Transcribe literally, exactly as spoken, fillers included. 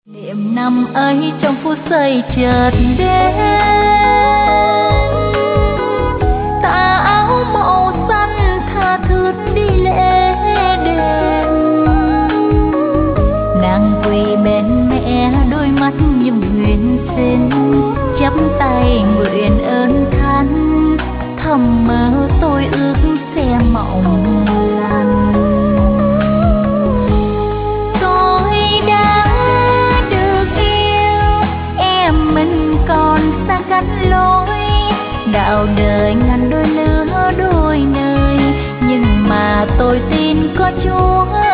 Niệm năm ấy trong phút giây chợt đến, tà áo màu xanh tha thướt đi lễ đền. Nàng quỳ bên mẹ đôi mắt như nguyện xin, chắp tay nguyện ơn than, thầm mơ tôi ước sẽ mộng lành. Tôi đã được yêu, em mình còn xa cách lối, đạo đời ngàn đôi lứa đôi nơi, nhưng mà tôi tin có Chúa